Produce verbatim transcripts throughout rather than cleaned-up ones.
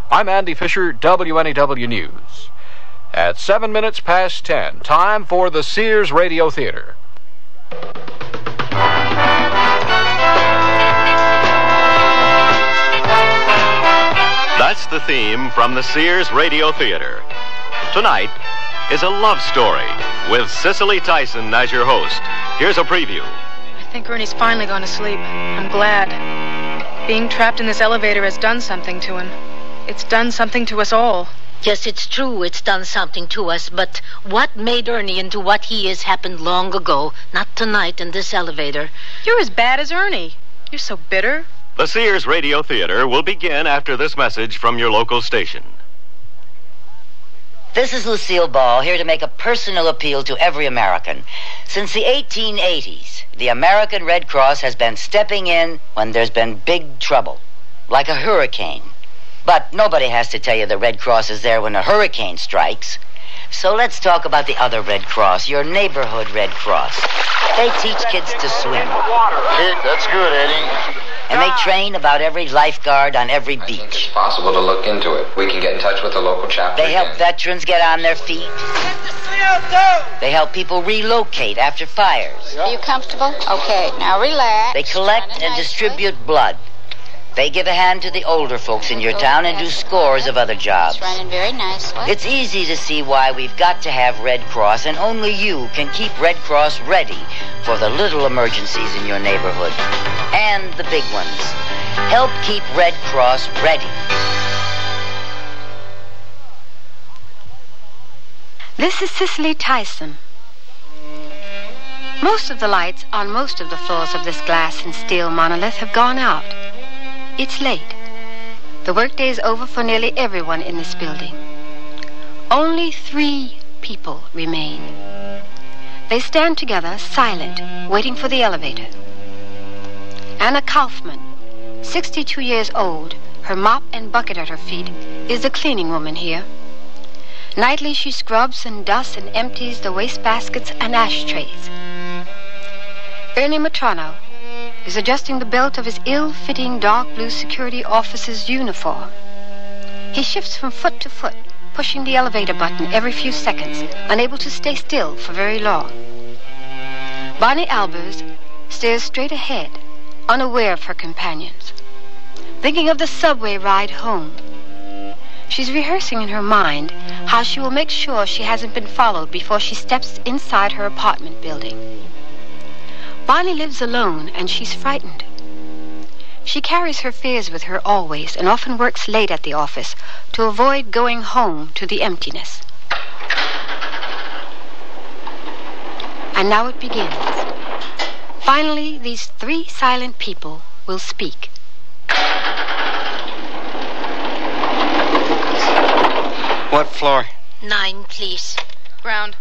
I'm Andy Fisher, W N E W News. At seven minutes past ten, time for the Sears Radio Theater. That's the theme from the Sears Radio Theater. Tonight is a love story with Cicely Tyson as your host. Here's a preview. I think Ernie's finally gone to sleep. I'm glad. Being trapped in this elevator has done something to him. It's done something to us all. Yes, it's true it's done something to us, but what made Ernie into what he is happened long ago, not tonight in this elevator. You're as bad as Ernie. You're so bitter. The Sears Radio Theater will begin after this message from your local station. This is Lucille Ball, here to make a personal appeal to every American. Since the eighteen eighties, the American Red Cross has been stepping in when there's been big trouble, like a hurricane. But nobody has to tell you the Red Cross is there when a hurricane strikes. So let's talk about the other Red Cross, your neighborhood Red Cross. They teach kids to swim. Hey, that's good, Eddie. And they train about every lifeguard on every beach. I think it's possible to look into it. We can get in touch with the local chapter. They help again. veterans get on their feet. They help people relocate after fires. Are you comfortable? Okay, now relax. They collect and distribute blood. They give a hand to the older folks in your town and do scores of other jobs. It's running very nicely. It's easy to see why we've got to have Red Cross, and only you can keep Red Cross ready for the little emergencies in your neighborhood. And the big ones. Help keep Red Cross ready. This is Cicely Tyson. Most of the lights on most of the floors of this glass and steel monolith have gone out. It's late. The workday is over for nearly everyone in this building. Only three people remain. They stand together, silent, waiting for the elevator. Anna Kaufman, sixty-two years old, her mop and bucket at her feet, is the cleaning woman here. Nightly she scrubs and dusts and empties the wastebaskets and ashtrays. Ernie Matrano is adjusting the belt of his ill-fitting dark blue security officer's uniform. He shifts from foot to foot, pushing the elevator button every few seconds, unable to stay still for very long. Bonnie Albers stares straight ahead, unaware of her companions, thinking of the subway ride home. She's rehearsing in her mind how she will make sure she hasn't been followed before she steps inside her apartment building. Bonnie lives alone, and she's frightened. She carries her fears with her always, and often works late at the office to avoid going home to the emptiness. And now it begins. Finally, these three silent people will speak. What floor? Nine, please. Ground.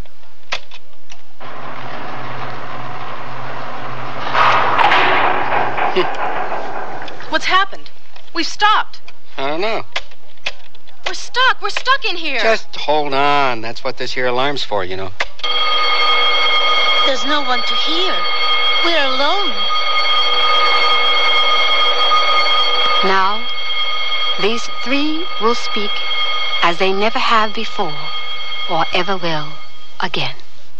What's happened? We've stopped. I don't know. We're stuck. We're stuck in here. Just hold on. That's what this here alarm's for, you know. There's no one to hear. We're alone. Now, these three will speak as they never have before or ever will again.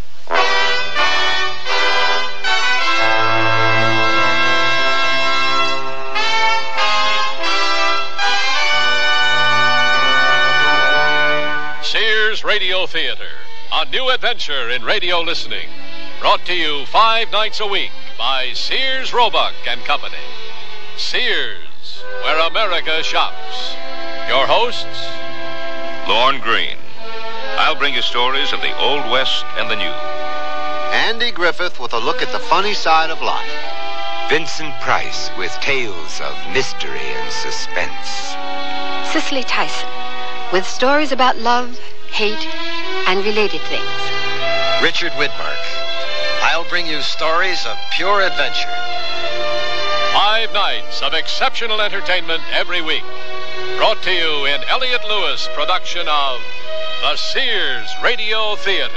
Sears Radio Theater, a new adventure in radio listening. Brought to you five nights a week by Sears Roebuck and Company. Sears, where America shops. Your hosts, Lorne Green. I'll bring you stories of the Old West and the New. Andy Griffith with a look at the funny side of life. Vincent Price with tales of mystery and suspense. Cicely Tyson with stories about love, hate, and related things. Richard Widmark. I'll bring you stories of pure adventure. Five nights of exceptional entertainment every week. Brought to you in Elliott Lewis production of the Sears Radio Theater.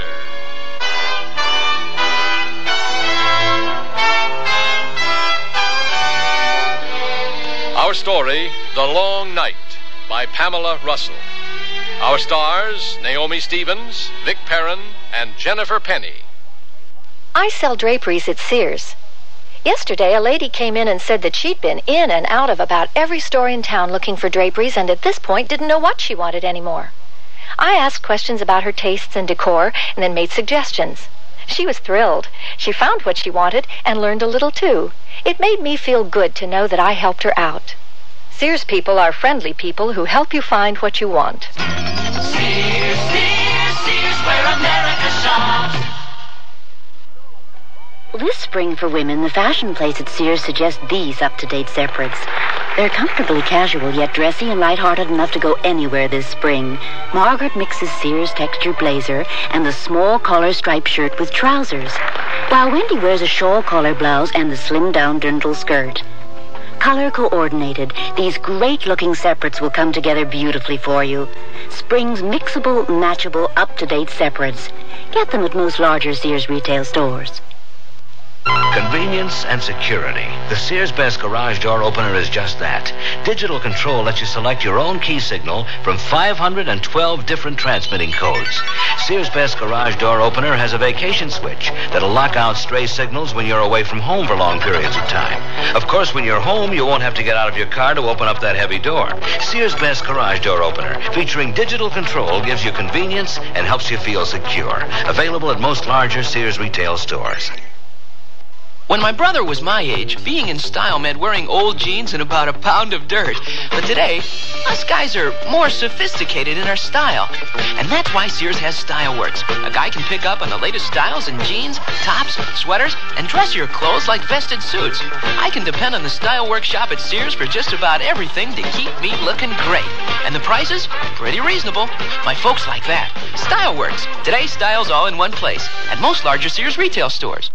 Our story, The Long Night. by Pamela Russell. Our stars, Naomi Stevens, Vic Perrin, and Jennifer Penny. I sell draperies at Sears. Yesterday, a lady came in and said that she'd been in and out of about every store in town looking for draperies and at this point didn't know what she wanted anymore. I asked questions about her tastes and decor and then made suggestions. She was thrilled. She found what she wanted and learned a little too. It made me feel good to know that I helped her out. Sears people are friendly people who help you find what you want. Sears, Sears, Sears, where America shops. This spring for women, the fashion place at Sears suggests these up-to-date separates. They're comfortably casual, yet dressy and light-hearted enough to go anywhere this spring. Margaret mixes Sears texture blazer and the small collar striped shirt with trousers, while Wendy wears a shawl collar blouse and the slimmed-down dirndl skirt. Color coordinated, these great-looking separates will come together beautifully for you. Spring's mixable, matchable, up-to-date separates. Get them at most larger Sears retail stores. Convenience and security. The Sears Best Garage Door Opener is just that. Digital control lets you select your own key signal from five hundred twelve different transmitting codes. Sears Best Garage Door Opener has a vacation switch that'll lock out stray signals when you're away from home for long periods of time. Of course, when you're home, you won't have to get out of your car to open up that heavy door. Sears Best Garage Door Opener, featuring digital control, gives you convenience and helps you feel secure. Available at most larger Sears retail stores. When my brother was my age, being in style meant wearing old jeans and about a pound of dirt. But today, us guys are more sophisticated in our style. And that's why Sears has Style Works. A guy can pick up on the latest styles in jeans, tops, sweaters, and dressier clothes like vested suits. I can depend on the Style Works shop at Sears for just about everything to keep me looking great. And the prices? Pretty reasonable. My folks like that. Style Works. Today's styles all in one place. At most larger Sears retail stores.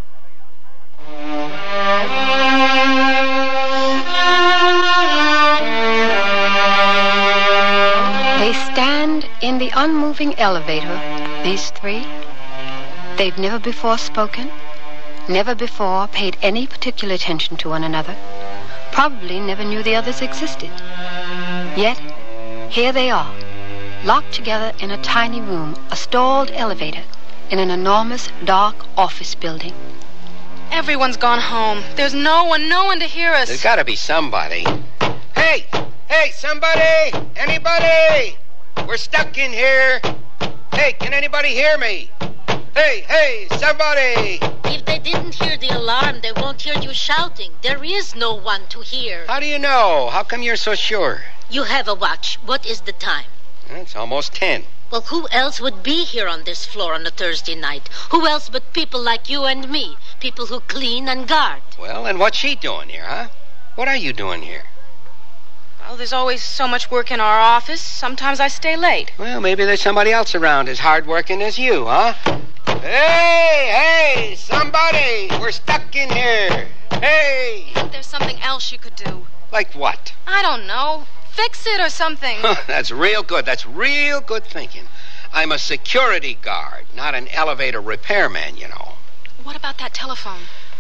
They stand in the unmoving elevator, these three. They've never before spoken, never before paid any particular attention to one another, probably never knew the others existed. Yet, here they are, locked together in a tiny room, a stalled elevator, in an enormous, dark office building. Everyone's gone home. There's no one, no one to hear us. There's got to be somebody. Hey! Hey, somebody! Anybody! We're stuck in here. Hey, can anybody hear me? Hey, hey, somebody! If they didn't hear the alarm, they won't hear you shouting. There is no one to hear. How do you know? How come you're so sure? You have a watch. What is the time? It's almost ten. Well, who else would be here on this floor on a Thursday night? Who else but people like you and me? People who clean and guard. Well, and what's she doing here, huh? What are you doing here? Well, there's always so much work in our office. Sometimes I stay late. Well, maybe there's somebody else around as hard-working as you, huh? Hey, hey, somebody! We're stuck in here. Hey! I think there's something else you could do. Like what? I don't know. Fix it or something. That's real good. That's real good thinking. I'm a security guard, not an elevator repairman, you know. What about that telephone?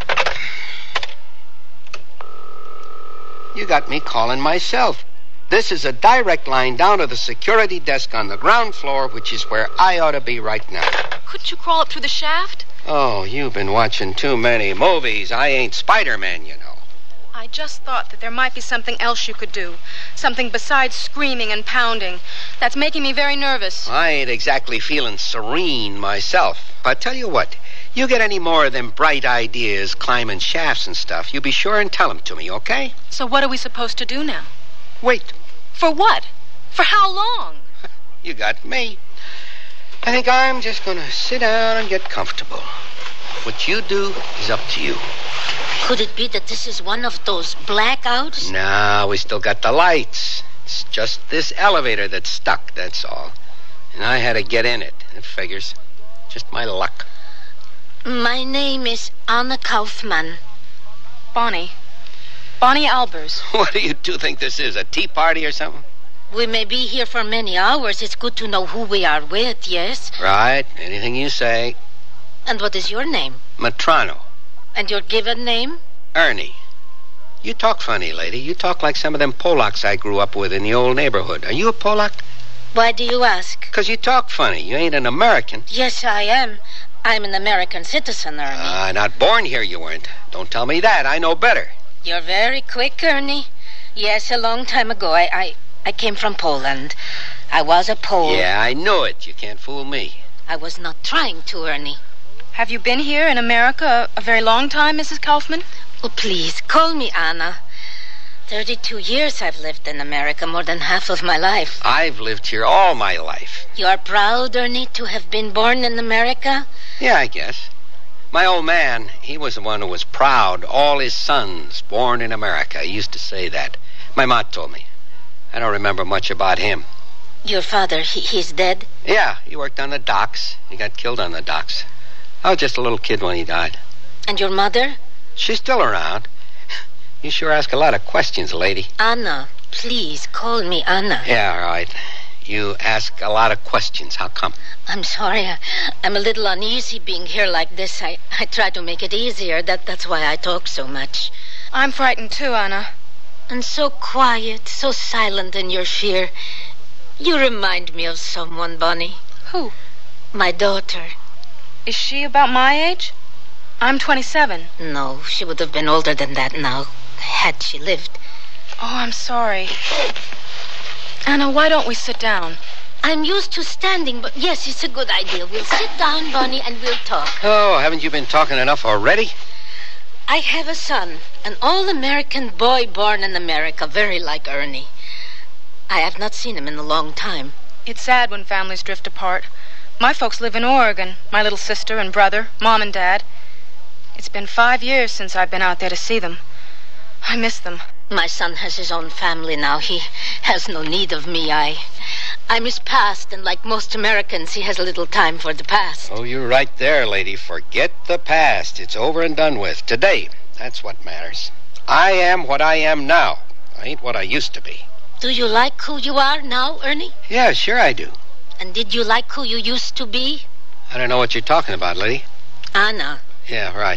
You got me calling myself. This is a direct line down to the security desk on the ground floor, which is where I ought to be right now. Couldn't you crawl up through the shaft? Oh, you've been watching too many movies. I ain't Spider-Man, you know. I just thought that there might be something else you could do. Something besides screaming and pounding. That's making me very nervous. I ain't exactly feeling serene myself. But tell you what, you get any more of them bright ideas, climbing shafts and stuff, you be sure and tell them to me, okay? So what are we supposed to do now? Wait. For what? For how long? You got me. I think I'm just going to sit down and get comfortable. What you do is up to you. Could it be that this is one of those blackouts? No, we still got the lights. It's just this elevator that's stuck, that's all. And I had to get in it. It figures. Just my luck. My name is Anna Kaufman. Bonnie. Bonnie Albers. What do you two think this is, a tea party or something? We may be here for many hours. It's good to know who we are with, yes? Right. Anything you say. And what is your name? Matrano. And your given name? Ernie. You talk funny, lady. You talk like some of them Polacks I grew up with in the old neighborhood. Are you a Polak? Why do you ask? Because you talk funny. You ain't an American. Yes, I am. I'm an American citizen, Ernie. Ah, uh, not born here you weren't. Don't tell me that. I know better. You're very quick, Ernie. Yes, a long time ago, I, I, I came from Poland. I was a Pole. Yeah, I knew it. You can't fool me. I was not trying to, Ernie. Have you been here in America a, a very long time, Missus Kaufman? Oh, please, call me Anna. Thirty-two years I've lived in America, more than half of my life. I've lived here all my life. You are proud, Ernie, to have been born in America? Yeah, I guess. My old man, he was the one who was proud. All his sons born in America. He used to say that. My ma told me. I don't remember much about him. Your father, he, he's dead? Yeah, he worked on the docks. He got killed on the docks. I was just a little kid when he died. And your mother? She's still around. You sure ask a lot of questions, lady. Anna, please, call me Anna. Yeah, all right. You ask a lot of questions. How come? I'm sorry. I, I'm a little uneasy being here like this. I, I try to make it easier. That, that's why I talk so much. I'm frightened too, Anna. And so quiet, so silent in your fear. You remind me of someone, Bonnie. Who? My daughter. Is she about my age? I'm twenty-seven. No, she would have been older than that now, had she lived. Oh, I'm sorry. Anna, why don't we sit down? I'm used to standing, but yes, it's a good idea. We'll sit down, Bonnie, and we'll talk. Oh, haven't you been talking enough already? I have a son, an all-American boy born in America, very like Ernie. I have not seen him in a long time. It's sad when families drift apart. My folks live in Oregon, my little sister and brother, Mom and Dad. It's been five years since I've been out there to see them. I miss them. My son has his own family now. He has no need of me. I... I'm his past, and like most Americans, he has little time for the past. Oh, you're right there, lady. Forget the past. It's over and done with. Today, that's what matters. I am what I am now. I ain't what I used to be. Do you like who you are now, Ernie? Yeah, sure I do. And did you like who you used to be? I don't know what you're talking about, lady. Anna. Yeah, right.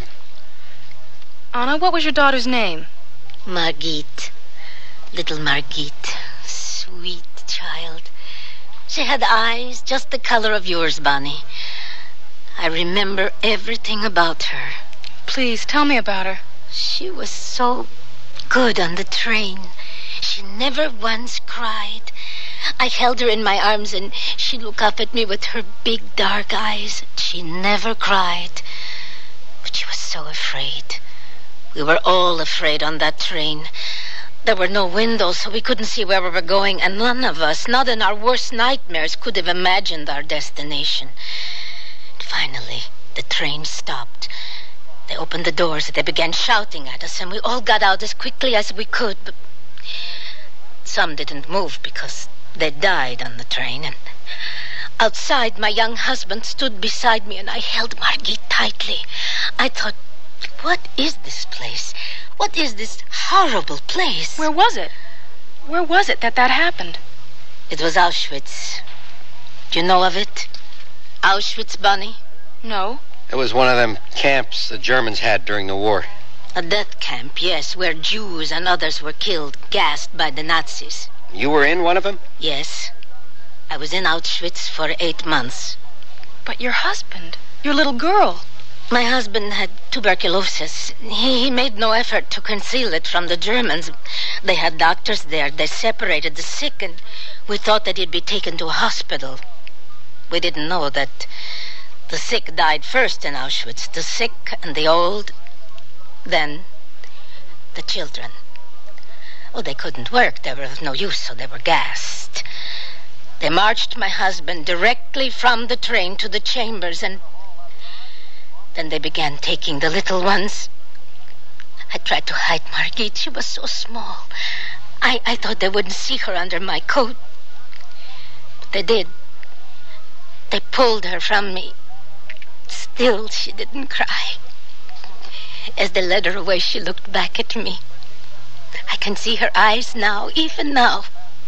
Anna, what was your daughter's name? Margit. Little Margit. Sweet child. She had eyes just the color of yours, Bonnie. I remember everything about her. Please, tell me about her. She was so good on the train. She never once cried. I held her in my arms, and she'd look up at me with her big dark eyes. She never cried. But she was so afraid. We were all afraid on that train. There were no windows, so we couldn't see where we were going, and none of us, not in our worst nightmares, could have imagined our destination. And finally, the train stopped. They opened the doors, and they began shouting at us, and we all got out as quickly as we could, but some didn't move because they died on the train. And outside, my young husband stood beside me, and I held Margit tightly. I thought, what is this place? What is this horrible place? Where was it? Where was it that that happened? It was Auschwitz. Do you know of it? Auschwitz, Bonnie? No. It was one of them camps the Germans had during the war. A death camp, yes, where Jews and others were killed, gassed by the Nazis. You were in one of them? Yes. I was in Auschwitz for eight months. But your husband, your little girl... My husband had tuberculosis. He, he made no effort to conceal it from the Germans. They had doctors there. They separated the sick, and we thought that he'd be taken to a hospital. We didn't know that the sick died first in Auschwitz. The sick and the old. Then the children. Oh, they couldn't work. They were of no use, so they were gassed. They marched my husband directly from the train to the chambers, and then they began taking the little ones. I tried to hide Margit. She was so small. I, I thought they wouldn't see her under my coat. But they did. They pulled her from me. Still, she didn't cry. As they led her away, she looked back at me. I can see her eyes now, even now.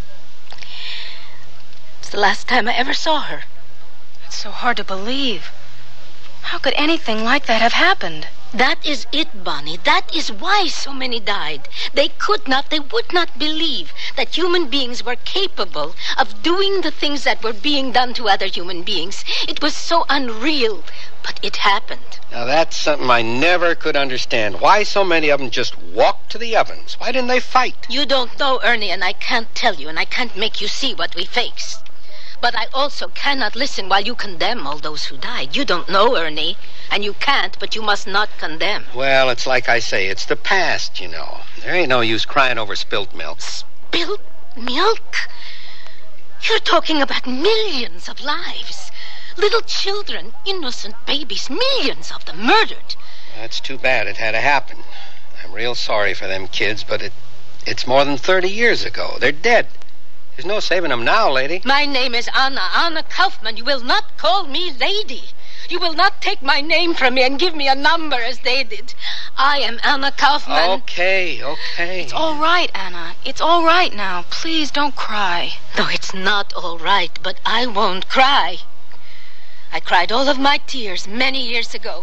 It's the last time I ever saw her. It's so hard to believe. How could anything like that have happened? That is it, Bonnie. That is why so many died. They could not, they would not believe that human beings were capable of doing the things that were being done to other human beings. It was so unreal, but it happened. Now, that's something I never could understand. Why so many of them just walked to the ovens? Why didn't they fight? You don't know, Ernie, and I can't tell you, and I can't make you see what we faced. But I also cannot listen while you condemn all those who died. You don't know, Ernie, and you can't, but you must not condemn. Well, it's like I say, it's the past, you know. There ain't no use crying over spilt milk. Spilt milk? You're talking about millions of lives. Little children, innocent babies, millions of them murdered. That's too bad it had to happen. I'm real sorry for them kids, but it it's more than thirty years ago. They're dead. There's no saving them now, lady. My name is Anna, Anna Kaufman. You will not call me lady. You will not take my name from me and give me a number as they did. I am Anna Kaufman. Okay, okay. It's all right, Anna. It's all right now. Please don't cry. No, it's not all right, but I won't cry. I cried all of my tears many years ago.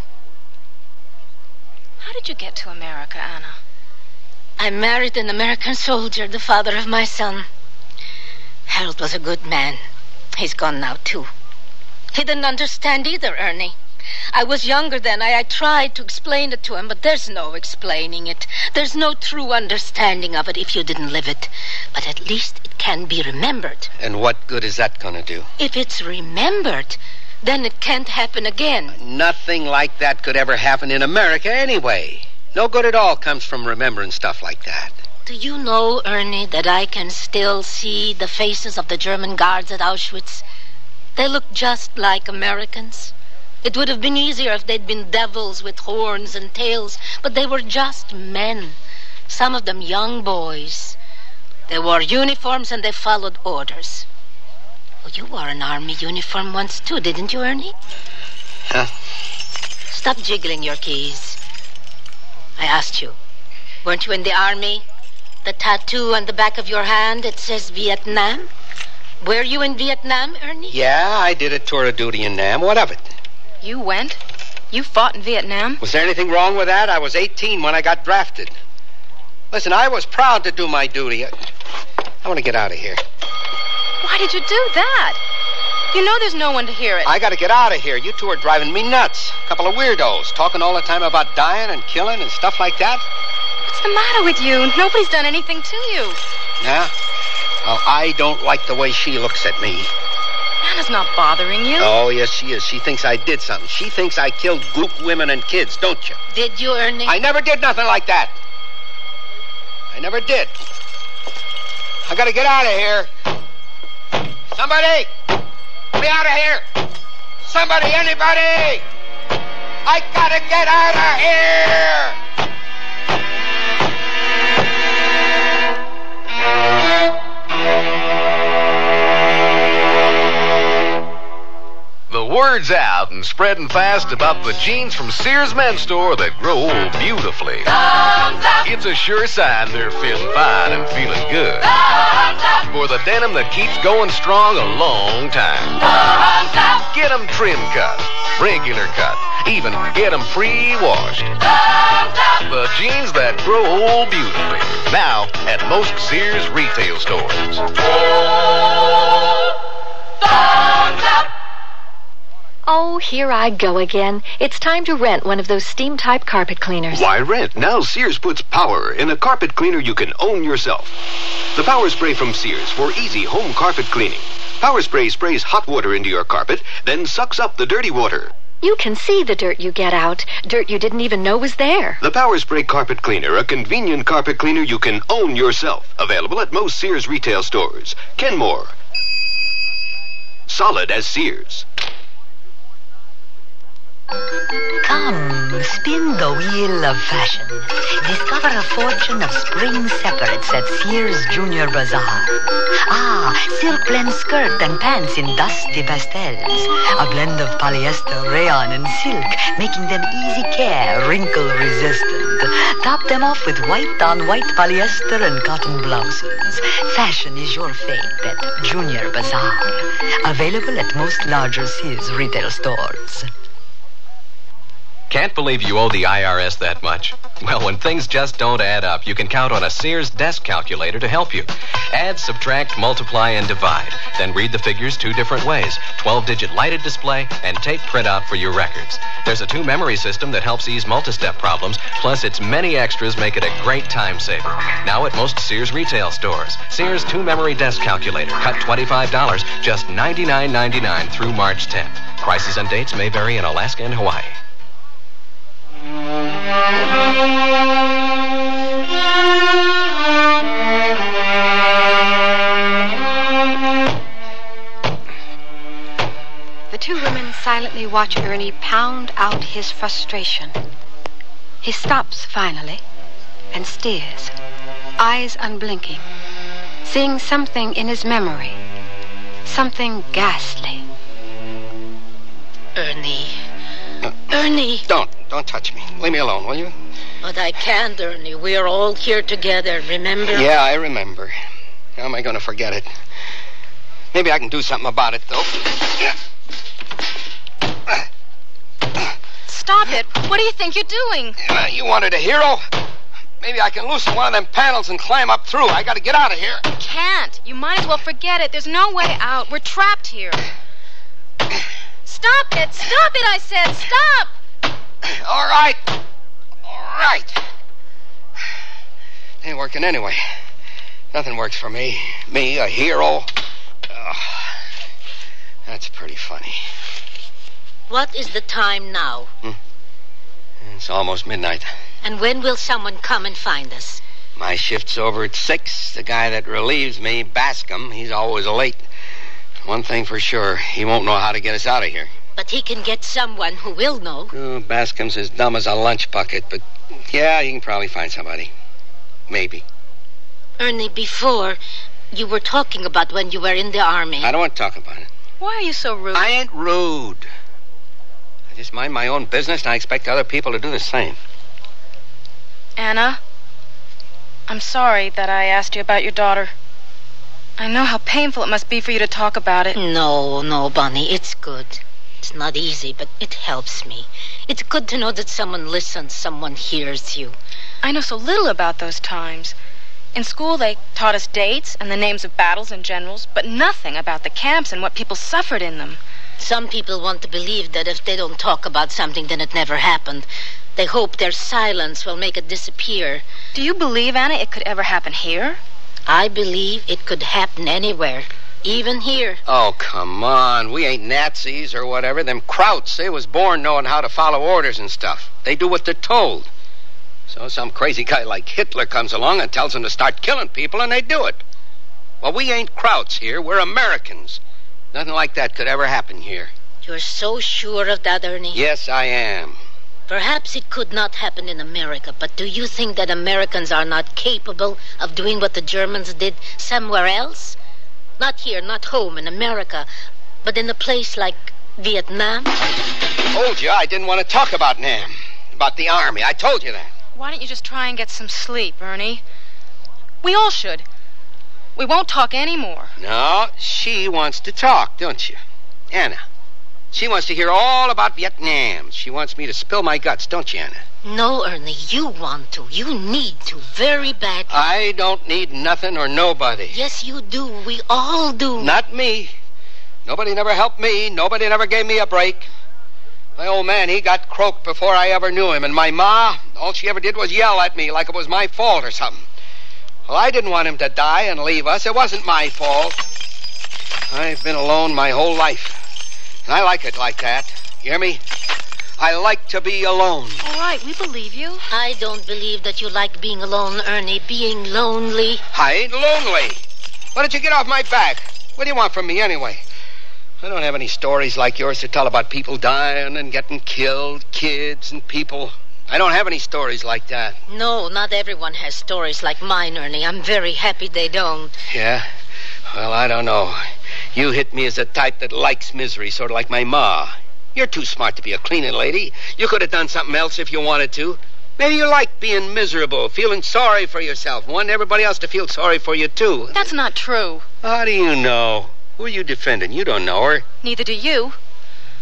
How did you get to America, Anna? I married an American soldier, the father of my son. Harold was a good man. He's gone now, too. He didn't understand either, Ernie. I was younger then. I, I tried to explain it to him, but there's no explaining it. There's no true understanding of it if you didn't live it. But at least it can be remembered. And what good is that going to do? If it's remembered, then it can't happen again. Nothing like that could ever happen in America anyway. No good at all comes from remembering stuff like that. Do you know, Ernie, that I can still see the faces of the German guards at Auschwitz? They look just like Americans. It would have been easier if they'd been devils with horns and tails, but they were just men. Some of them young boys. They wore uniforms and they followed orders. Well, you wore an army uniform once too, didn't you, Ernie? Huh? Stop jiggling your keys. I asked you. Weren't you in the army? The tattoo on the back of your hand, it says Vietnam. Were you in Vietnam, Ernie? Yeah, I did a tour of duty in Nam. What of it? You went? You fought in Vietnam? Was there anything wrong with that? I was eighteen when I got drafted. Listen, I was proud to do my duty. I, I want to get out of here. Why did you do that? You know there's no one to hear it. I got to get out of here. You two are driving me nuts. A couple of weirdos talking all the time about dying and killing and stuff like that. What's the matter with you? Nobody's done anything to you. Yeah? Well, I don't like the way she looks at me. Anna's not bothering you. Oh, yes, she is. She thinks I did something. She thinks I killed Goop women and kids, don't you? Did you, Ernie? I never did nothing like that. I never did. I gotta get out of here. Somebody! Get me out of here! Somebody, anybody! I gotta get out of here! The word's out and spreading fast about the jeans from Sears Men's Store that grow beautifully. It's a sure sign they're feeling fine and feeling good. For the denim that keeps going strong a long time. Get them trim cut, regular cut, even get them pre-washed. The jeans that grow beautifully. Now at most Sears retail stores. Oh, here I go again. It's time to rent one of those steam-type carpet cleaners. Why rent? Now Sears puts power in a carpet cleaner you can own yourself. The Power Spray from Sears for easy home carpet cleaning. Power Spray sprays hot water into your carpet, then sucks up the dirty water. You can see the dirt you get out. Dirt you didn't even know was there. The Power Spray Carpet Cleaner, a convenient carpet cleaner you can own yourself. Available at most Sears retail stores. Kenmore. Solid as Sears. Come, spin the wheel of fashion. Discover a fortune of spring separates at Sears Junior Bazaar. Ah, silk blend skirt and pants in dusty pastels. A blend of polyester, rayon, and silk, making them easy care, wrinkle resistant. Top them off with white-on-white polyester and cotton blouses. Fashion is your fate at Junior Bazaar. Available at most larger Sears retail stores. Can't believe you owe the I R S that much? Well, when things just don't add up, you can count on a Sears desk calculator to help you. Add, subtract, multiply, and divide. Then read the figures two different ways. twelve-digit lighted display and tape printout for your records. There's a two-memory system that helps ease multi-step problems, plus its many extras make it a great time saver. Now at most Sears retail stores. Sears two-memory desk calculator. Cut twenty-five dollars, just ninety-nine ninety-nine through March tenth. Prices and dates may vary in Alaska and Hawaii. The two women silently watch Ernie pound out his frustration. He stops finally and stares, eyes unblinking, seeing something in his memory, something ghastly. Ernie. Uh, Ernie. Don't. Don't touch me. Leave me alone, will you? But I can't, Ernie. We are all here together, remember? Yeah, I remember. How am I going to forget it? Maybe I can do something about it, though. Stop it. What do you think you're doing? Uh, you wanted a hero? Maybe I can loosen one of them panels and climb up through. I got to get out of here. You can't. You might as well forget it. There's no way out. We're trapped here. Stop it. Stop it, I said. Stop. All right. All right. Ain't working anyway. Nothing works for me. Me, a hero. Oh, that's pretty funny. What is the time now? Hmm? It's almost midnight. And when will someone come and find us? My shift's over at six. The guy that relieves me, Bascom, he's always late. One thing for sure, he won't know how to get us out of here. But he can get someone who will know. Oh, Bascom's as dumb as a lunch bucket, but yeah, he can probably find somebody. Maybe. Ernie, before, you were talking about when you were in the army. I don't want to talk about it. Why are you so rude? I ain't rude. I just mind my own business, and I expect other people to do the same. Anna, I'm sorry that I asked you about your daughter. I know how painful it must be for you to talk about it. No, no, Bonnie, it's good. It's not easy, but it helps me. It's good to know that someone listens, someone hears you. I know so little about those times. In school, they taught us dates and the names of battles and generals, but nothing about the camps and what people suffered in them. Some people want to believe that if they don't talk about something, then it never happened. They hope their silence will make it disappear. Do you believe, Anna, it could ever happen here? I believe it could happen anywhere. Even here. Oh, come on. We ain't Nazis or whatever. Them Krauts, they was born knowing how to follow orders and stuff. They do what they're told. So some crazy guy like Hitler comes along and tells them to start killing people, and they do it. Well, we ain't Krauts here. We're Americans. Nothing like that could ever happen here. You're so sure of that, Ernie? Yes, I am. Perhaps it could not happen in America, but do you think that Americans are not capable of doing what the Germans did somewhere else? Not here, not home in America, but in a place like Vietnam? I told you I didn't want to talk about Nam, about the army. I told you that. Why don't you just try and get some sleep, Ernie? We all should. We won't talk anymore. No, she wants to talk, don't you? Anna. She wants to hear all about Vietnam. She wants me to spill my guts, don't you, Anna? No, Ernie, you want to. You need to, very badly. I don't need nothing or nobody. Yes, you do. We all do. Not me. Nobody never helped me. Nobody never gave me a break. My old man, he got croaked before I ever knew him. And my ma, all she ever did was yell at me like it was my fault or something. Well, I didn't want him to die and leave us. It wasn't my fault. I've been alone my whole life. And I like it like that. You hear me? I like to be alone. All right, we believe you. I don't believe that you like being alone, Ernie. Being lonely. I ain't lonely. Why don't you get off my back? What do you want from me anyway? I don't have any stories like yours to tell about people dying and getting killed, kids and people. I don't have any stories like that. No, not everyone has stories like mine, Ernie. I'm very happy they don't. Yeah? Well, I don't know. You hit me as the type that likes misery, sort of like my ma. You're too smart to be a cleaning lady. You could have done something else if you wanted to. Maybe you like being miserable, feeling sorry for yourself, wanting everybody else to feel sorry for you, too. That's not true. How do you know? Who are you defending? You don't know her. Neither do you.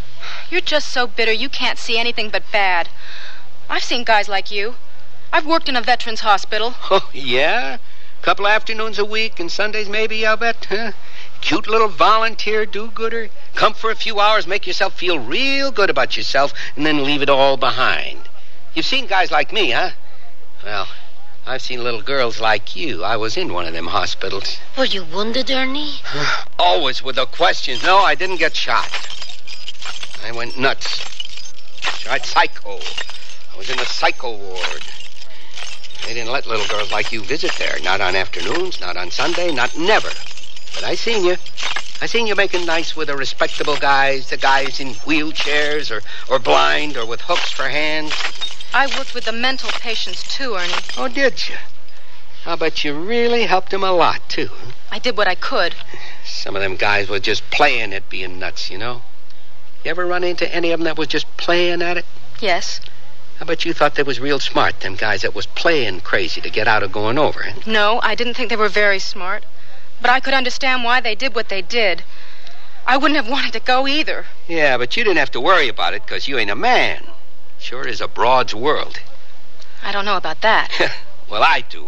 You're just so bitter you can't see anything but bad. I've seen guys like you. I've worked in a veterans hospital. Oh, yeah? Couple afternoons a week and Sundays maybe, I'll bet, huh? Cute little volunteer do-gooder. Come for a few hours, make yourself feel real good about yourself, and then leave it all behind. You've seen guys like me, huh? Well, I've seen little girls like you. I was in one of them hospitals. Were you wounded, Ernie? Always with the questions. No, I didn't get shot. I went nuts. Tried psycho. I was in the psycho ward. They didn't let little girls like you visit there. Not on afternoons, not on Sunday, not never. But I seen you. I seen you making nice with the respectable guys, the guys in wheelchairs or, or blind or with hooks for hands. I worked with the mental patients, too, Ernie. Oh, did you? I'll bet you really helped them a lot, too. Huh? I did what I could. Some of them guys were just playing at being nuts, you know? You ever run into any of them that was just playing at it? Yes. I bet you thought they was real smart, them guys that was playing crazy to get out of going over. Huh? No, I didn't think they were very smart. But I could understand why they did what they did. I wouldn't have wanted to go either. Yeah, but you didn't have to worry about it because you ain't a man. Sure is a broad's world. I don't know about that. Well, I do.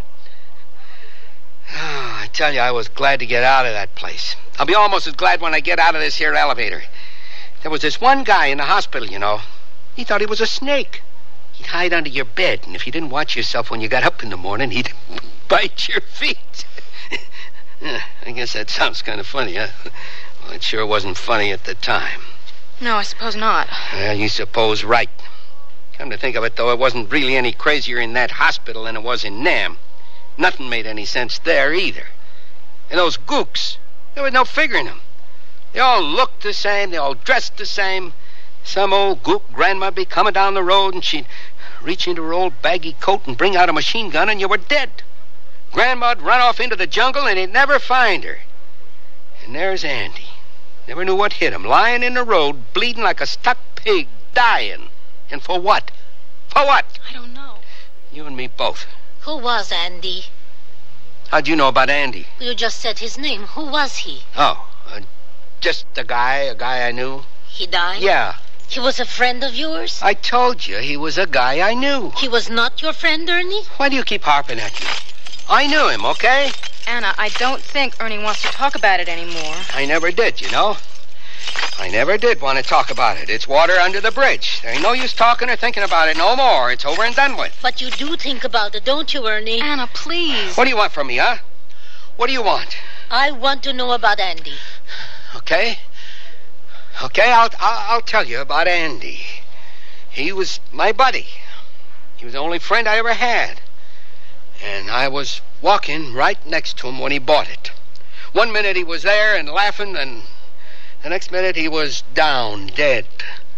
Oh, I tell you, I was glad to get out of that place. I'll be almost as glad when I get out of this here elevator. There was this one guy in the hospital, you know. He thought he was a snake. He'd hide under your bed, and if you didn't watch yourself when you got up in the morning, he'd bite your feet. Yeah, I guess that sounds kind of funny, huh? Well, it sure wasn't funny at the time. No, I suppose not. Well, you suppose right. Come to think of it, though, it wasn't really any crazier in that hospital than it was in Nam. Nothing made any sense there, either. And those gooks, there was no figuring them. They all looked the same, they all dressed the same. Some old gook grandma'd be coming down the road, and she'd reach into her old baggy coat and bring out a machine gun, and you were dead. Grandma'd run off into the jungle, and he'd never find her. And there's Andy. Never knew what hit him, lying in the road, bleeding like a stuck pig, dying. And for what? For what? I don't know. You and me both. Who was Andy? How'd you know about Andy? You just said his name. Who was he? Oh, uh, just a guy, a guy I knew. He died? Yeah. He was a friend of yours? I told you, he was a guy I knew. He was not your friend, Ernie? Why do you keep harping at me? I knew him, okay? Anna, I don't think Ernie wants to talk about it anymore. I never did, you know. I never did want to talk about it. It's water under the bridge. There ain't no use talking or thinking about it no more. It's over and done with. But you do think about it, don't you, Ernie? Anna, please. What do you want from me, huh? What do you want? I want to know about Andy. Okay. Okay, I'll, I'll, I'll tell you about Andy. He was my buddy. He was the only friend I ever had. And I was walking right next to him when he bought it. One minute he was there and laughing, and the next minute he was down, dead.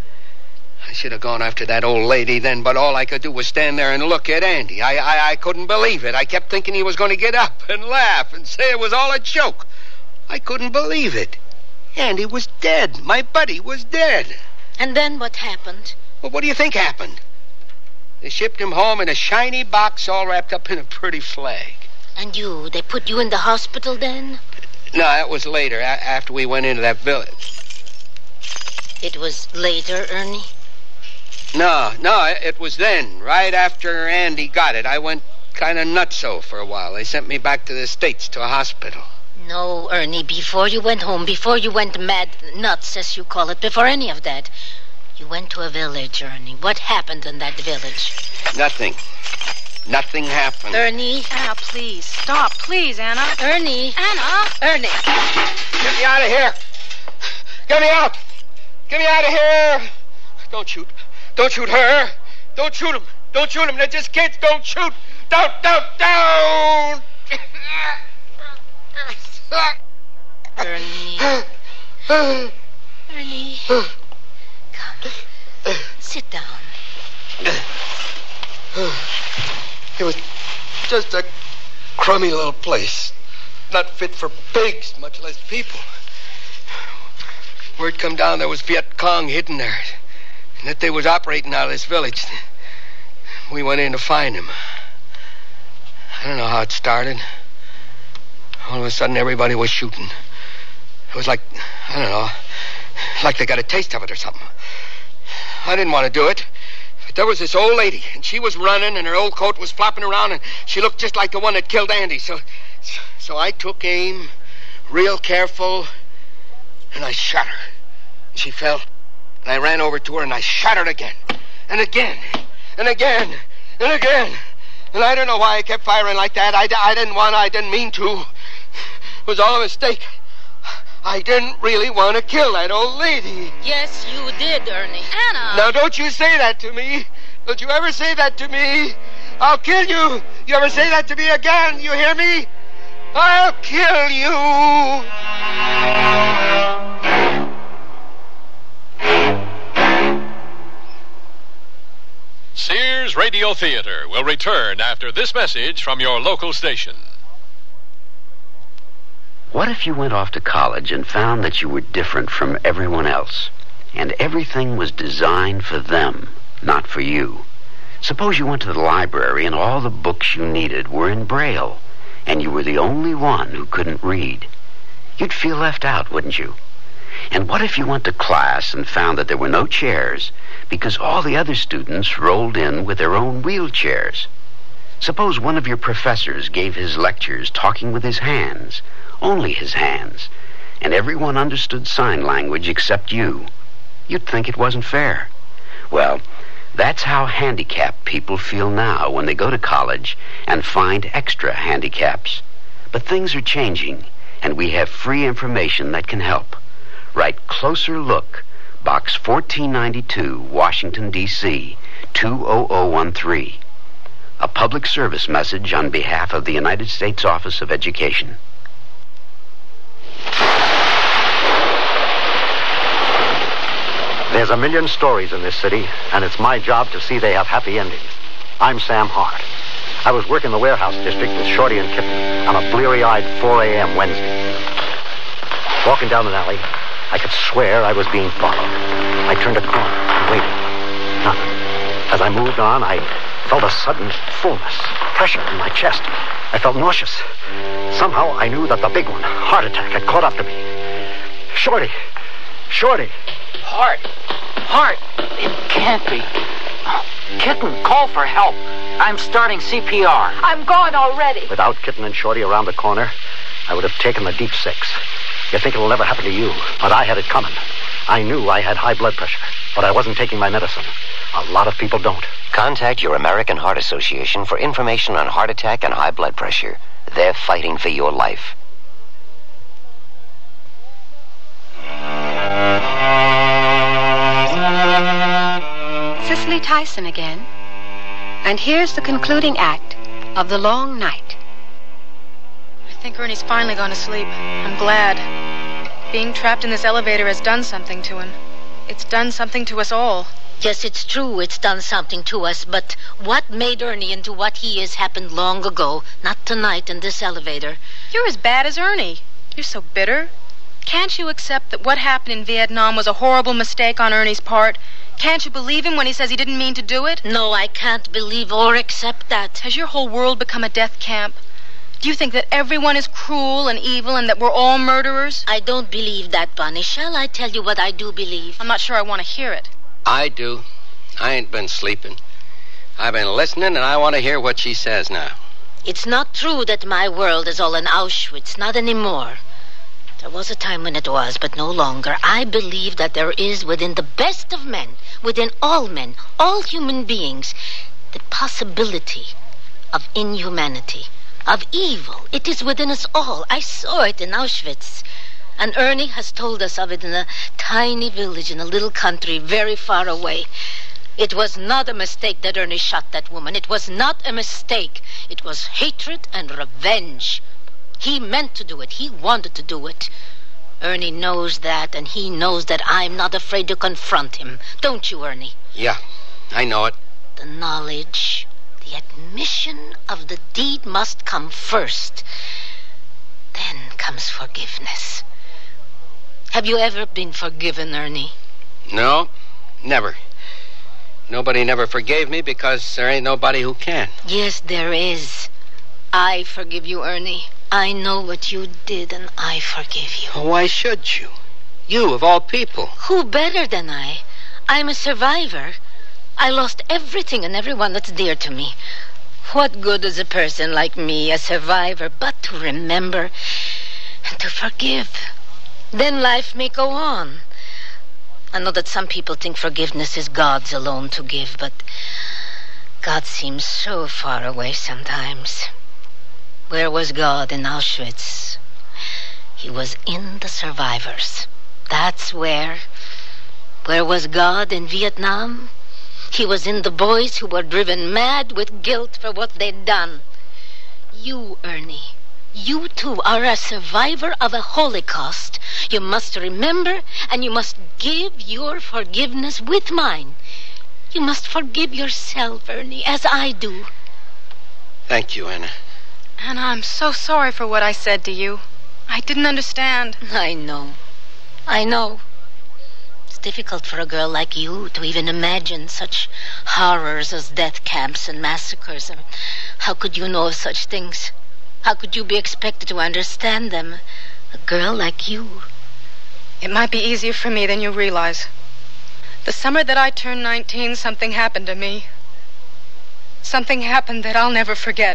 I should have gone after that old lady then, but all I could do was stand there and look at Andy. I, I, I couldn't believe it. I kept thinking he was going to get up and laugh and say it was all a joke. I couldn't believe it. Andy was dead. My buddy was dead. And then what happened? Well, what do you think happened? They shipped him home in a shiny box all wrapped up in a pretty flag. And you, they put you in the hospital then? No, that was later, a- after we went into that village. It was later, Ernie? No, no, it was then, right after Andy got it. I went kind of nutso for a while. They sent me back to the States to a hospital. No, Ernie, before you went home, before you went mad, nuts, as you call it, before any of that, you went to a village, Ernie. What happened in that village? Nothing. Nothing happened. Ernie? Anna, please. Stop, please, Anna. Ernie? Anna? Ernie. Get me out of here. Get me out. Get me out of here. Don't shoot. Don't shoot her. Don't shoot him. Don't shoot him. They're just kids. Don't shoot. Don't, don't, don't. Ernie. Ernie. Come. Sit down. It was just a crummy little place. Not fit for pigs, much less people. Word come down there was Viet Cong hidden there. And that they was operating out of this village. We went in to find him. I don't know how it started. All of a sudden, everybody was shooting. It was like, I don't know, like they got a taste of it or something. I didn't want to do it. But there was this old lady, and she was running, and her old coat was flopping around, and she looked just like the one that killed Andy. So, so I took aim, real careful, and I shot her. She fell, and I ran over to her, and I shot her again, and again, and again, and again. And I don't know why I kept firing like that. I, I didn't want to. I didn't mean to. It was all a mistake. I didn't really want to kill that old lady. Yes, you did, Ernie. Anna! Now, don't you say that to me. Don't you ever say that to me. I'll kill you. You ever say that to me again, you hear me? I'll kill you. Sears Radio Theater will return after this message from your local station. What if you went off to college and found that you were different from everyone else, and everything was designed for them, not for you? Suppose you went to the library and all the books you needed were in Braille, and you were the only one who couldn't read. You'd feel left out, wouldn't you? And what if you went to class and found that there were no chairs because all the other students rolled in with their own wheelchairs? Suppose one of your professors gave his lectures talking with his hands, only his hands, and everyone understood sign language except you. You'd think it wasn't fair. Well, that's how handicapped people feel now when they go to college and find extra handicaps. But things are changing, and we have free information that can help. Write Closer Look, Box fourteen ninety-two, Washington, D C two oh oh one three. A public service message on behalf of the United States Office of Education. There's a million stories in this city, and it's my job to see they have happy endings. I'm Sam Hart. I was working the warehouse district with Shorty and Kitten on a bleary-eyed four a.m. Wednesday. Walking down an alley, I could swear I was being followed. I turned a corner and waited. Nothing. As I moved on, I felt a sudden fullness, pressure in my chest. I felt nauseous. Somehow I knew that the big one, heart attack, had caught up to me. Shorty! Shorty! Hart! Hart! It can't be. Kitten, call for help. I'm starting C P R. I'm gone already. Without Kitten and Shorty around the corner, I would have taken the deep six. You think it'll never happen to you, but I had it coming. I knew I had high blood pressure, but I wasn't taking my medicine. A lot of people don't. Contact your American Heart Association for information on heart attack and high blood pressure. They're fighting for your life. Cicely Tyson again. And here's the concluding act of The Long Night. I think Ernie's finally gone to sleep. I'm glad. Being trapped in this elevator has done something to him. It's done something to us all. Yes, it's true it's done something to us, but what made Ernie into what he is happened long ago, not tonight in this elevator. You're as bad as Ernie. You're so bitter. Can't you accept that what happened in Vietnam was a horrible mistake on Ernie's part? Can't you believe him when he says he didn't mean to do it? No, I can't believe or accept that. Has your whole world become a death camp? Do you think that everyone is cruel and evil and that we're all murderers? I don't believe that, Bunny. Shall I tell you what I do believe? I'm not sure I want to hear it. I do. I ain't been sleeping. I've been listening, and I want to hear what she says now. It's not true that my world is all in Auschwitz. Not anymore. There was a time when it was, but no longer. I believe that there is within the best of men, within all men, all human beings, the possibility of inhumanity, of evil. It is within us all. I saw it in Auschwitz. And Ernie has told us of it in a tiny village in a little country very far away. It was not a mistake that Ernie shot that woman. It was not a mistake. It was hatred and revenge. He meant to do it. He wanted to do it. Ernie knows that, and he knows that I'm not afraid to confront him. Don't you, Ernie? Yeah, I know it. The knowledge, the admission of the deed must come first. Then comes forgiveness. Have you ever been forgiven, Ernie? No, never. Nobody never forgave me because there ain't nobody who can. Yes, there is. I forgive you, Ernie. I know what you did, and I forgive you. Why should you? You, of all people. Who better than I? I'm a survivor. I lost everything and everyone that's dear to me. What good is a person like me, a survivor, but to remember and to forgive? Then life may go on. I know that some people think forgiveness is God's alone to give, but God seems so far away sometimes. Where was God in Auschwitz? He was in the survivors. That's where. Where was God in Vietnam? He was in the boys who were driven mad with guilt for what they'd done. You, Ernie, you too are a survivor of a Holocaust. You must remember, and you must give your forgiveness with mine. You must forgive yourself, Ernie, as I do. Thank you, Anna. Anna, I'm so sorry for what I said to you. I didn't understand. I know. I know. It's difficult for a girl like you to even imagine such horrors as death camps and massacres. And how could you know of such things? How could you be expected to understand them? A girl like you. It might be easier for me than you realize. The summer that I turned nineteen, something happened to me. Something happened that I'll never forget.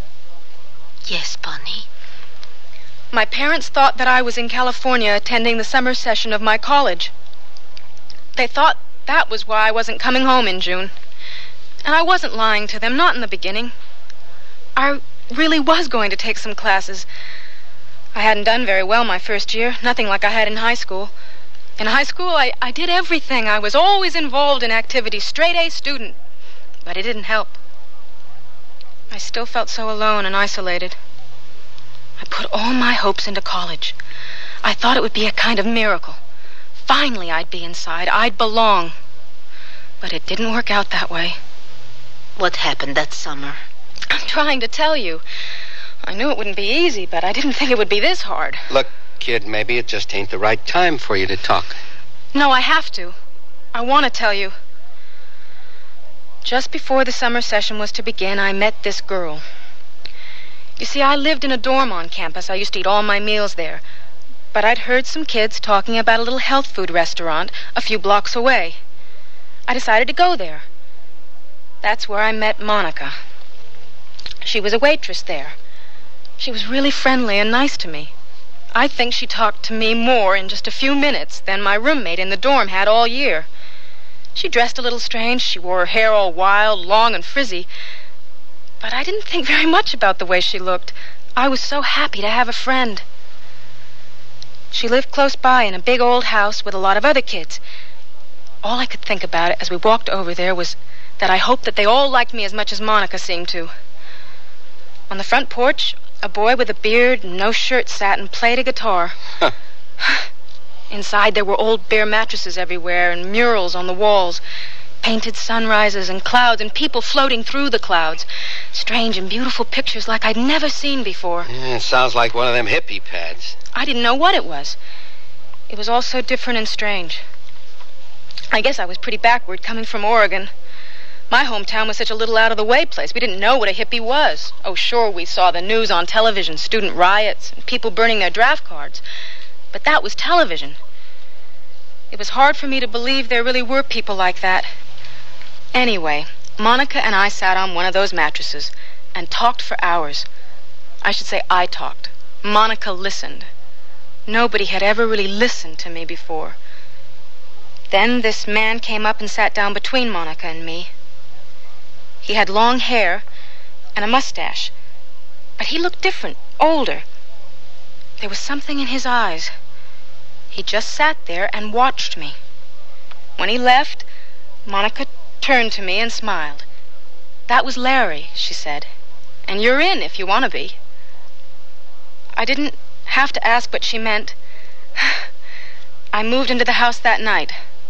Yes, Bonnie. My parents thought that I was in California attending the summer session of my college. They thought that was why I wasn't coming home in June. And I wasn't lying to them, not in the beginning. I really was going to take some classes. I hadn't done very well my first year, nothing like I had in high school. In high school, I, I did everything. I was always involved in activities, straight A student. But it didn't help. I still felt so alone and isolated. I put all my hopes into college. I thought it would be a kind of miracle. Finally, I'd be inside. I'd belong. But it didn't work out that way. What happened that summer? I'm trying to tell you. I knew it wouldn't be easy, but I didn't think it would be this hard. Look, kid, maybe it just ain't the right time for you to talk. No, I have to. I want to tell you. Just before the summer session was to begin, I met this girl. You see, I lived in a dorm on campus. I used to eat all my meals there. But I'd heard some kids talking about a little health food restaurant a few blocks away. I decided to go there. That's where I met Monica. She was a waitress there. She was really friendly and nice to me. I think she talked to me more in just a few minutes than my roommate in the dorm had all year. She dressed a little strange. She wore her hair all wild, long and frizzy. But I didn't think very much about the way she looked. I was so happy to have a friend. She lived close by in a big old house with a lot of other kids. All I could think about it as we walked over there was that I hoped that they all liked me as much as Monica seemed to. On the front porch, a boy with a beard and no shirt sat and played a guitar. Huh. Inside there were old bare mattresses everywhere and murals on the walls. Painted sunrises and clouds and people floating through the clouds. Strange and beautiful pictures like I'd never seen before. Yeah, it sounds like one of them hippie pads. I didn't know what it was. It was all so different and strange. I guess I was pretty backward coming from Oregon. My hometown was such a little out-of-the-way place. We didn't know what a hippie was. Oh, sure, we saw the news on television, student riots, and people burning their draft cards. But that was television. It was hard for me to believe there really were people like that. Anyway, Monica and I sat on one of those mattresses and talked for hours. I should say I talked. Monica listened. Nobody had ever really listened to me before. Then this man came up and sat down between Monica and me. He had long hair and a mustache, but he looked different, older. There was something in his eyes. He just sat there and watched me. When he left, Monica turned to me and smiled. "That was Larry," she said, "and you're in if you want to be." I didn't have to ask what she meant. I moved into the house that night.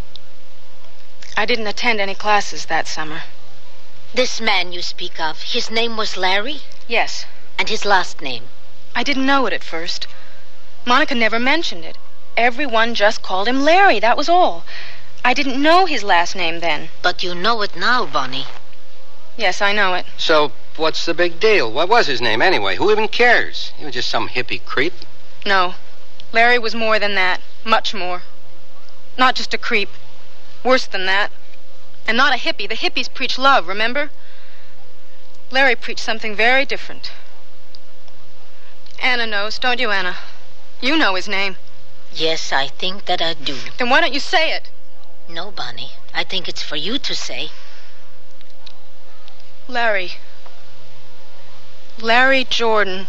I didn't attend any classes that summer. This man you speak of, his name was Larry? Yes. And his last name? I didn't know it at first. Monica never mentioned it. Everyone just called him Larry, that was all. I didn't know his last name then. But you know it now, Bonnie. Yes, I know it. So, what's the big deal? What was his name anyway? Who even cares? He was just some hippie creep. No. Larry was more than that. Much more. Not just a creep. Worse than that. And not a hippie. The hippies preach love, remember? Larry preached something very different. Anna knows, don't you, Anna? You know his name. Yes, I think that I do. Then why don't you say it? No, Bonnie. I think it's for you to say. Larry. Larry Jordan.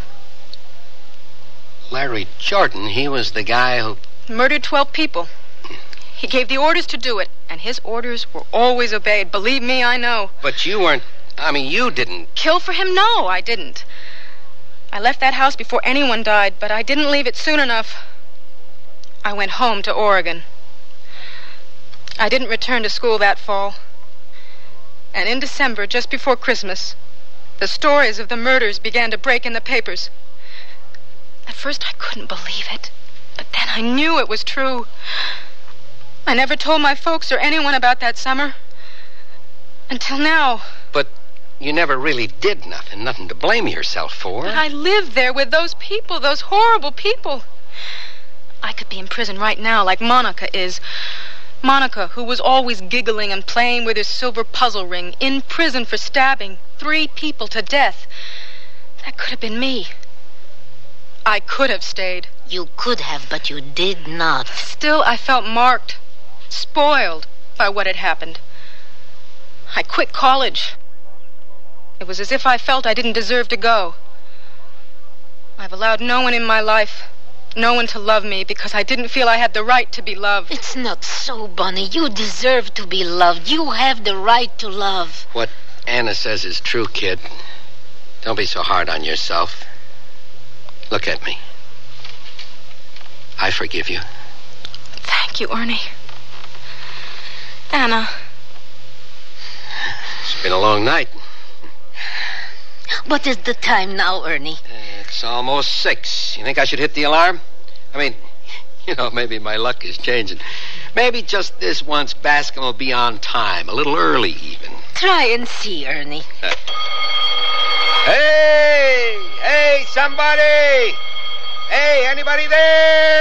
Larry Jordan, he was the guy who... Murdered twelve people. He gave the orders to do it, and his orders were always obeyed. Believe me, I know. But you weren't... I mean, you didn't... Kill for him? No, I didn't. I left that house before anyone died, but I didn't leave it soon enough. I went home to Oregon. I didn't return to school that fall. And in December, just before Christmas, the stories of the murders began to break in the papers. At first I couldn't believe it, but then I knew it was true. I never told my folks or anyone about that summer. Until now. But you never really did nothing, nothing to blame yourself for. But I lived there with those people, those horrible people. I could be in prison right now like Monica is. Monica, who was always giggling and playing with her silver puzzle ring, in prison for stabbing three people to death. That could have been me. I could have stayed. You could have, but you did not. Still, I felt marked, spoiled by what had happened. I quit college. It was as if I felt I didn't deserve to go. I've allowed no one in my life, no one to love me because I didn't feel I had the right to be loved. It's not so, Bonnie. You deserve to be loved. You have the right to love. What Anna says is true, kid. Don't be so hard on yourself. Look at me. I forgive you. Thank you, Ernie. Anna. It's been a long night. What is the time now, Ernie? It's almost six. You think I should hit the alarm? I mean, you know, maybe my luck is changing. Maybe just this once Bascom will be on time, a little early even. Try and see, Ernie. Hey! Hey, somebody! Hey, anybody there?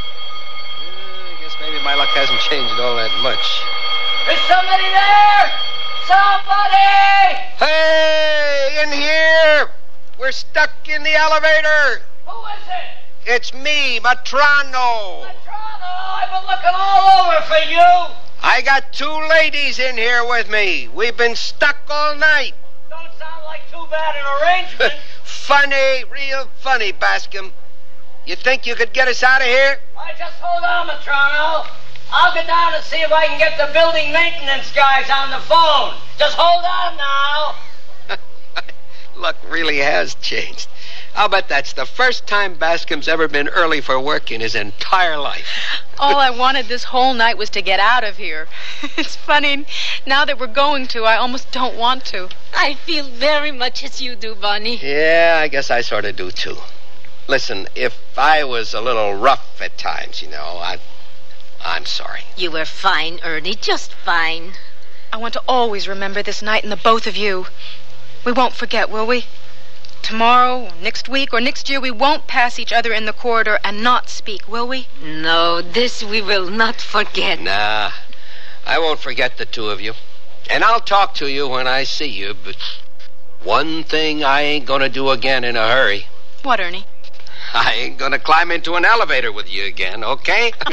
I guess maybe my luck hasn't changed all that much. Is somebody there? Somebody! Hey, in here! We're stuck in the elevator. Who is it? It's me, Matrano. Matrano, I've been looking all over for you. I got two ladies in here with me. We've been stuck all night. Don't sound like too bad an arrangement. Funny, real funny, Bascom. You think you could get us out of here? Why, just hold on, Matrano. I'll get down and see if I can get the building maintenance guys on the phone. Just hold on now. Luck really has changed. I'll bet that's the first time Bascom's ever been early for work in his entire life. All I wanted this whole night was to get out of here. It's funny, now that we're going to, I almost don't want to. I feel very much as you do, Bonnie. Yeah, I guess I sort of do, too. Listen, if I was a little rough at times, you know, I, I'm sorry. You were fine, Ernie, just fine. I want to always remember this night and the both of you. We won't forget, will we? Tomorrow, or next week, or next year, we won't pass each other in the corridor and not speak, will we? No, this we will not forget. Nah, I won't forget the two of you. And I'll talk to you when I see you, but one thing I ain't gonna do again in a hurry. What, Ernie? I ain't gonna climb into an elevator with you again, okay? Oh,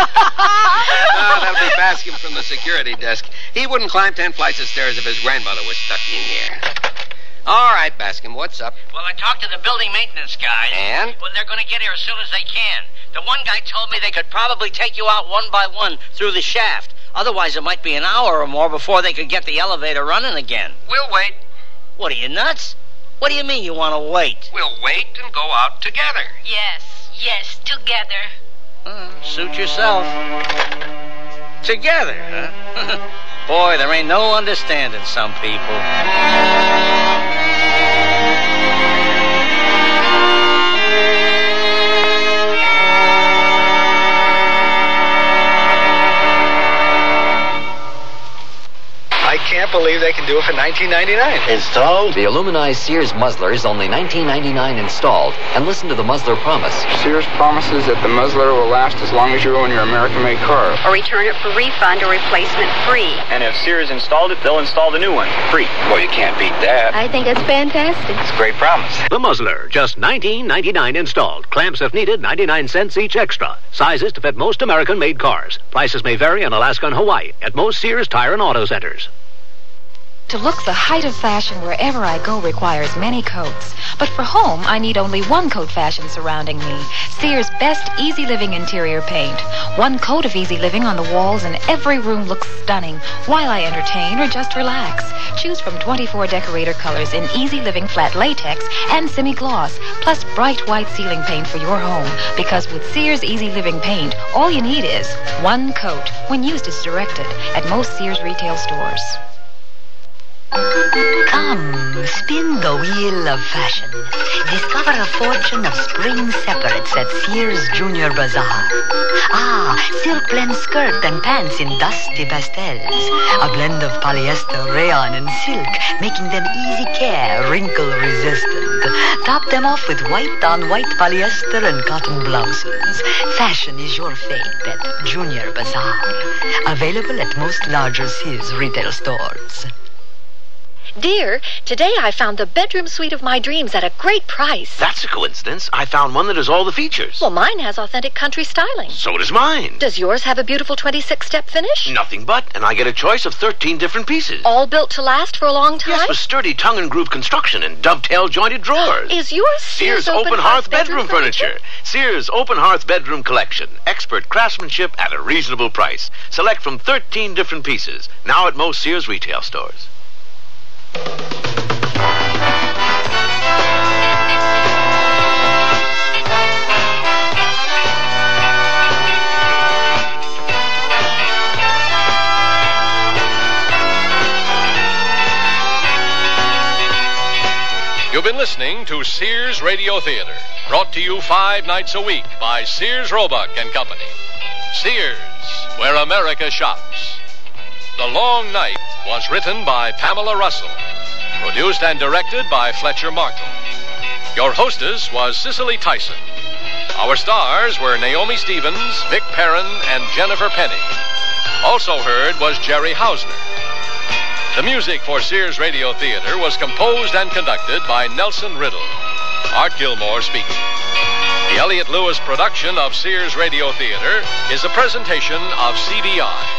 that'll be Bascom from the security desk. He wouldn't climb ten flights of stairs if his grandmother was stuck in here. All right, Bascom, what's up? Well, I talked to the building maintenance guys. And? Well, they're going to get here as soon as they can. The one guy told me they could probably take you out one by one through the shaft. Otherwise, it might be an hour or more before they could get the elevator running again. We'll wait. What, are you nuts? What do you mean you want to wait? We'll wait and go out together. Yes, yes, together. Uh, suit yourself. Together, huh? Boy, there ain't no understanding some people. I can't believe they can do it for nineteen ninety-nine. Installed? The aluminized Sears muzzler is only nineteen ninety-nine installed. And listen to the muzzler promise. Sears promises that the muzzler will last as long as you own your American-made car. Or return it for refund or replacement free. And if Sears installed it, they'll install the new one free. Well, you can't beat that. I think it's fantastic. It's a great promise. The muzzler, just nineteen ninety-nine installed. Clamps if needed, ninety-nine cents each extra. Sizes to fit most American-made cars. Prices may vary in Alaska and Hawaii at most Sears Tire and Auto Centers. To look the height of fashion wherever I go requires many coats. But for home, I need only one coat fashion surrounding me. Sears' best Easy Living interior paint. One coat of Easy Living on the walls and every room looks stunning while I entertain or just relax. Choose from twenty-four decorator colors in Easy Living flat latex and semi-gloss, plus bright white ceiling paint for your home. Because with Sears Easy Living paint, all you need is one coat when used as directed at most Sears retail stores. Come, spin the wheel of fashion. Discover a fortune of spring separates at Sears Junior Bazaar. Ah, silk blend skirt and pants in dusty pastels. A blend of polyester, rayon, and silk, making them easy care, wrinkle resistant. Top them off with white-on-white polyester and cotton blouses. Fashion is your fate at Junior Bazaar. Available at most larger Sears retail stores. Dear, today I found the bedroom suite of my dreams at a great price. That's a coincidence. I found one that has all the features. Well, mine has authentic country styling. So does mine. Does yours have a beautiful twenty-six step finish? Nothing but, and I get a choice of thirteen different pieces. All built to last for a long time? Yes, with sturdy tongue and groove construction and dovetail jointed drawers. Is yours Sears, Sears Open, Open Hearth Bedroom, bedroom furniture? furniture? Sears Open Hearth Bedroom Collection. Expert craftsmanship at a reasonable price. Select from thirteen different pieces. Now at most Sears retail stores. You've been listening to Sears Radio Theater, brought to you five nights a week by Sears Roebuck and Company. Sears, where America shops. The Long Night was written by Pamela Russell, produced and directed by Fletcher Markle. Your hostess was Cicely Tyson. Our stars were Naomi Stevens, Vic Perrin, and Jennifer Penny. Also heard was Jerry Hausner. The music for Sears Radio Theater was composed and conducted by Nelson Riddle. Art Gilmore speaking. The Elliott Lewis production of Sears Radio Theater is a presentation of C B I.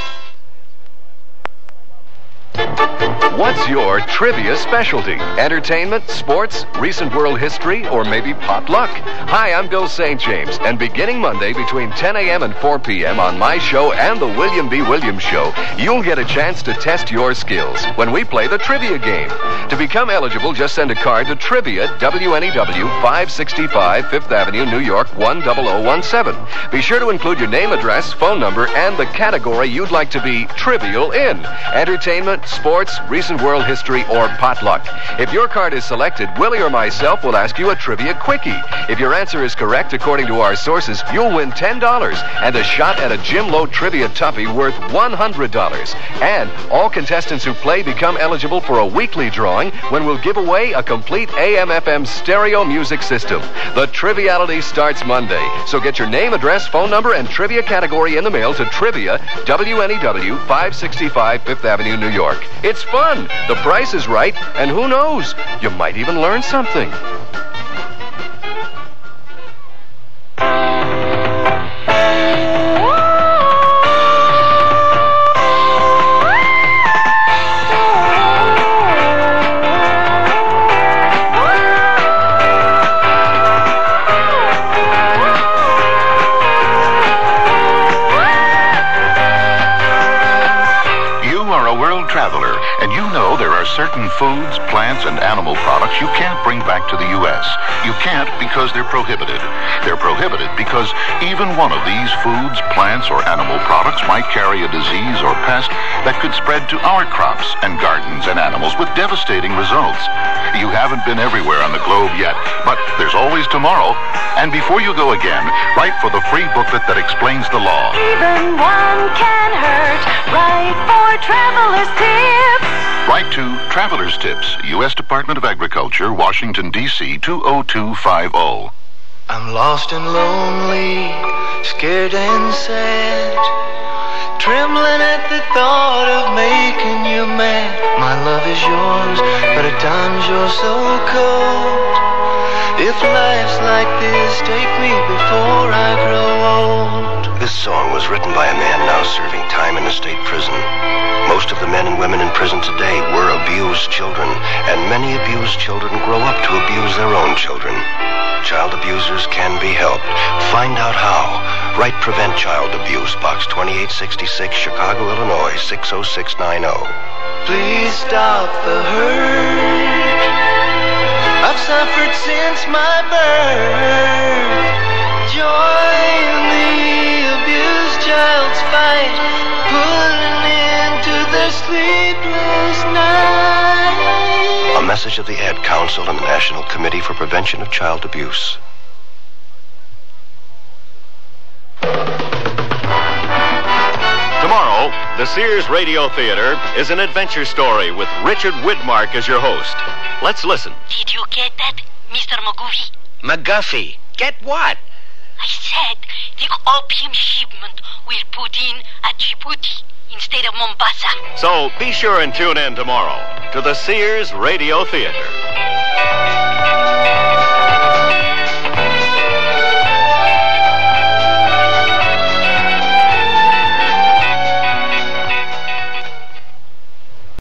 What's your trivia specialty? Entertainment, sports, recent world history, or maybe potluck? Hi, I'm Bill Saint James, and beginning Monday between ten a.m. and four p.m. on my show and the William B. Williams Show, you'll get a chance to test your skills when we play the trivia game. To become eligible, just send a card to Trivia, W N E W, five sixty-five Fifth Avenue, New York, one zero zero one seven. Be sure to include your name, address, phone number, and the category you'd like to be trivial in. Entertainment, sports, recent world history, or potluck. If your card is selected, Willie or myself will ask you a trivia quickie. If your answer is correct according to our sources, you'll win ten dollars and a shot at a Jim Lowe Trivia Tuffy worth one hundred dollars. And all contestants who play become eligible for a weekly drawing when we'll give away a complete A M F M stereo music system. The Triviality starts Monday, so get your name, address, phone number, and trivia category in the mail to Trivia, W N E W, five sixty-five Fifth Avenue, New York. It's fun, the price is right, and who knows, you might even learn something. Certain foods, plants, and animal products you can't bring back to the U S You can't because they're prohibited. They're prohibited because even one of these foods, plants, or animal products might carry a disease or pest that could spread to our crops and gardens and animals with devastating results. You haven't been everywhere on the globe yet, but there's always tomorrow. And before you go again, write for the free booklet that explains the law. Even one can hurt. Write for Traveler's Tips. Write to Traveler's Tips, U S Department of Agriculture, Washington, D C two oh two five oh. I'm lost and lonely, scared and sad, trembling at the thought of making you mad. My love is yours, but at times you're so cold. If life's like this, take me before I grow old. This song was written by a man now serving time in a state prison. Most of the men and women in prison today were abused children, and many abused children grow up to abuse their own children. Child abusers can be helped. Find out how. Write Prevent Child Abuse, Box twenty-eight sixty-six, Chicago, Illinois, six oh six nine oh. Please stop the hurt I've suffered since my birth. Join the abused child's fight, put an end to the sleepless night. A message of the Ad Council and the National Committee for Prevention of Child Abuse. Tomorrow, the Sears Radio Theater is an adventure story with Richard Widmark as your host. Let's listen. Did you get that, Mister McGuffey? McGuffey? Get what? I said the opium shipment will put in at Djibouti instead of Mombasa. So be sure and tune in tomorrow to the Sears Radio Theater.